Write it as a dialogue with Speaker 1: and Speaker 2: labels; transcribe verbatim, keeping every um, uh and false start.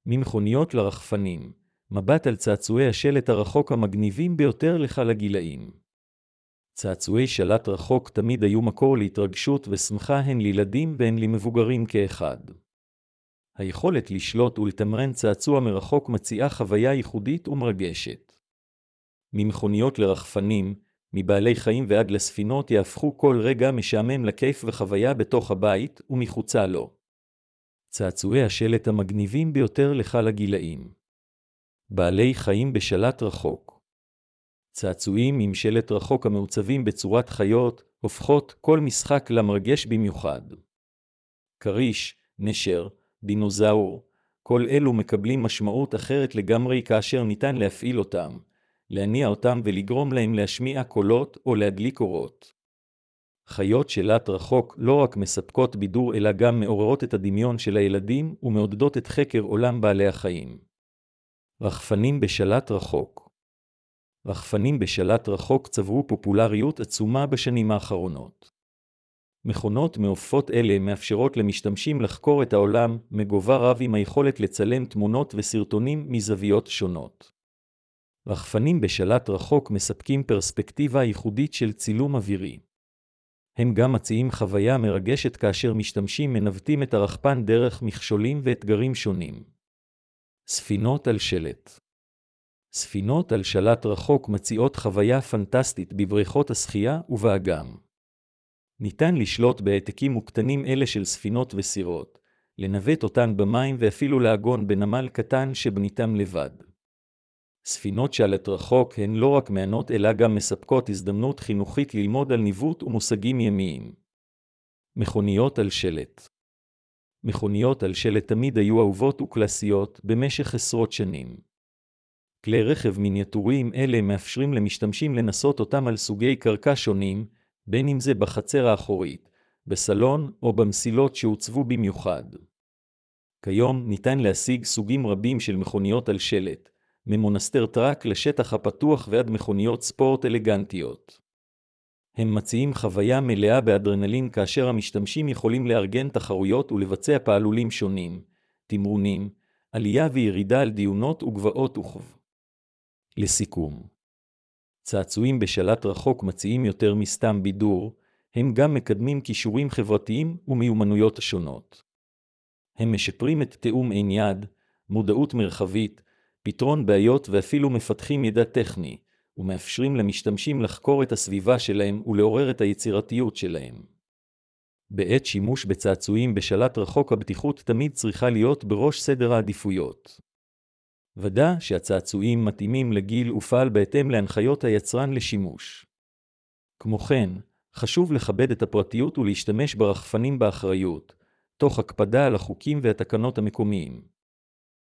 Speaker 1: ממכוניות לרחפנים, מבט על צעצועי השלט הרחוק המגניבים ביותר לכל הגילאים. צעצועי שלט רחוק תמיד היו מקור להתרגשות ושמחה הן לילדים והן למבוגרים כאחד. היכולת לשלוט ולתמרן צעצוע מרחוק מציעה חוויה ייחודית ומרגשת. ממכוניות לרחפנים, מבעלי חיים ועד לספינות יהפכו כל רגע משעמם לכיף וחוויה בתוך הבית ומחוצה לו. צעצועי השלט המגניבים ביותר לכל הגילאים. בעלי חיים בשלט רחוק. צעצועים עם שלט רחוק המעוצבים בצורת חיות, הופכות כל משחק למרגש במיוחד. כריש, נשר, דינוזאור, כל אלו מקבלים משמעות אחרת לגמרי כאשר ניתן להפעיל אותם, להניע אותם ולגרום להם להשמיע קולות או להדליק אורות. חיות שלט רחוק לא רק מספקות בידור אלא גם מעוררות את הדמיון של הילדים ומעודדות את חקר עולם בעלי החיים. רחפנים בשלט רחוק. רחפנים בשלט רחוק צברו פופולריות עצומה בשנים האחרונות. מכונות מעופפות אלה מאפשרות למשתמשים לחקור את העולם מגובה רב עם היכולת לצלם תמונות וסרטונים מזוויות שונות. רחפנים בשלט רחוק מספקים פרספקטיבה ייחודית של צילום אווירי. הם גם מציעים חוויה מרגשת כאשר משתמשים מנווטים את הרחפן דרך מכשולים ואתגרים שונים. ספינות על שלט. ספינות על שלט רחוק מציעות חוויה פנטסטית בבריכות השחייה ובאגם. ניתן לשלוט בהעתקים וקטנים אלה של ספינות וסירות, לנווט אותן במים ואפילו לעגון בנמל קטן שבניתם לבד. ספינות שלט רחוק הן לא רק מענות אלא גם מספקות הזדמנות חינוכית ללמוד על ניווט ומושגים ימיים. מכוניות על שלט. מכוניות על שלט תמיד היו אהובות וקלאסיות במשך עשרות שנים. כלי רכב מיניאטוריים אלה מאפשרים למשתמשים לנסות אותם על סוגי קרקע שונים, בין אם זה בחצר האחורית, בסלון או במסילות שהוצבו במיוחד. כיום ניתן להשיג סוגים רבים של מכוניות על שלט, ממונסטר טראק לשטח הפתוח ועד מכוניות ספורט אלגנטיות. הם מציעים חוויה מלאה באדרנלין כאשר המשתמשים יכולים לארגן תחרויות ולבצע פעלולים שונים, תמרונים, עלייה וירידה על דיונות וגבעות וכו'. לסיכום, צעצועים בשלט רחוק מציעים יותר מסתם בידור, הם גם מקדמים כישורים חברתיים ומיומנויות שונות. הם משפרים את תאום עין יד, מודעות מרחבית, פתרון בעיות ואפילו מפתחים ידע טכני, ומאפשרים למשתמשים לחקור את הסביבה שלהם ולעורר את היצירתיות שלהם. בעת שימוש בצעצועים בשלט רחוק הבטיחות תמיד צריכה להיות בראש סדר העדיפויות. ודא שהצעצועים מתאימים לגיל ופעל בהתאם להנחיות היצרן לשימוש. כמו כן, חשוב לכבד את הפרטיות ולהשתמש ברחפנים באחריות, תוך הקפדה על החוקים והתקנות המקומיים.